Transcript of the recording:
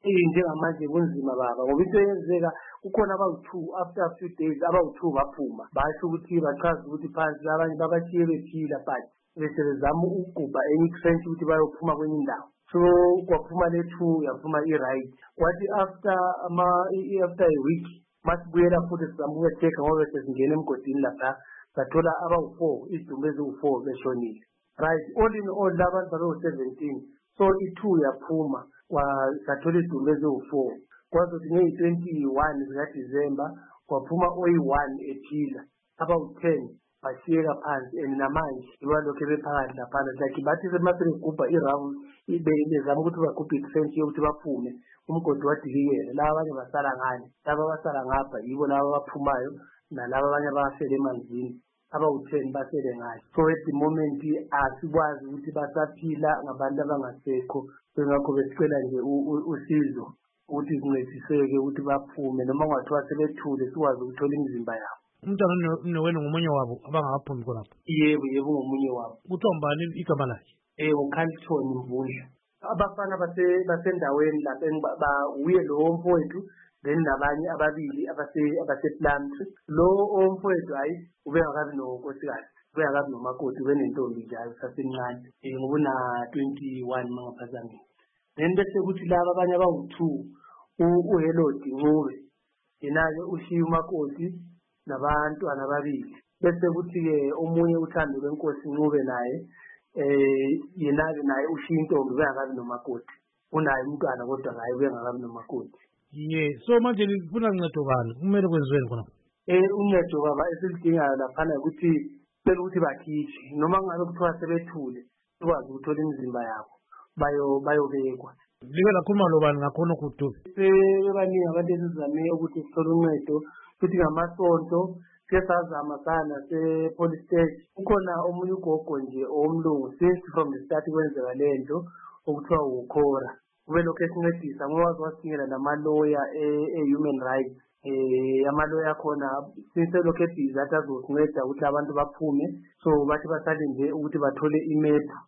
njengamanje kunzima baba ngoba into eyenzeka kukhona abawu-2 after a few days abawu-2 baphuma basho ukuthi bachaza ukuthi phansi abanye babashiye bephila but bese bezama ukugubha enye i-trench ukuthi bayophuma kwenye indawo. So kwaphuma le-2 yaphuma i-right kwathi after a week masibuyela futhi sizama ukuyechecka ngoba sesingena emgodini lapha sathola abawu-4 izidumbu eziwu-4 beshonile. Right, all in all labantu babewu-17 so i-2 yaphuma sathola izidumbu eziwu-4 kwazothi ngeyi-21 zikaDisemba kwaphuma oyi-1 ephila abawu-10 bashiyeka phansi and namanje ibalokhu bephakathi laphana like bathi semasebegubha i-round bezama ukuthi bagubhe i-trench yokuthi baphume umgodi wadilikela laba abanye basala ngane laba basala ngapha yibo laba abaphumayo nalaba abanye abafele emanzini abawu-10 basele ngane. So at the moment asikwazi ukuthi basaphila ngabantu abangasekho ngakho besicela nje usizo ukuthi sincediseke ukuthi baphume noma kungathiwa sebethule sikwazi ukuthola imizimba yabo. Umntwana wenu ngomunye wabo abangaphumi khonapho? Yebo ngomunye wabo. Kuthiwa mbani igama lakhe? uCarlton Mvundla. Abafana basendaweni lapha uye lo mfowethu then nabanye ababili abase-Plumtree. Lo omfowethu hayi ubengakabi nonkosikazi ubengakabi nomakoti ubenentombi njalo sasemncane ngoba una-21 mangaphazamile. Then bese kuthi laba abanye abawu-2 uHelodi Ncube yena-ke ushiye umakoti nabantwana ababili. Bese kuthi-ke omunye uThando lweNkosi Ncube naye yena-ke naye ushiye intombi ubengakabi nomakoti unaye umntwana kodwa hayi ubengakabi nomakoti. So manje lifuna uncedo bani kumele kwenziweni khona? Uncedo baba esilidingayo laphana ukuthi cela ukuthi bakhishwe noma ngabe kuthiwa sebethule sikwazi ukuthola imizimba yabo bayobekwa. Like lakhuluma lobani ngakhona ukuthi sebebaningi abantu esizame ukuthi sithole uncedo futhi ngamasonto siyasazama sana se-police station. Kukhona omunye ugogo nje omlungu since from the start kwenzeka lento okuthiwa ukhora ube lokhu esincedisa ngoba wasinikela namaloya e-human rights amaloya akhona since lokhu ebhizi athi azosinceda ukuthi abantu baphume so bathi basalinde ukuthi bathole imephu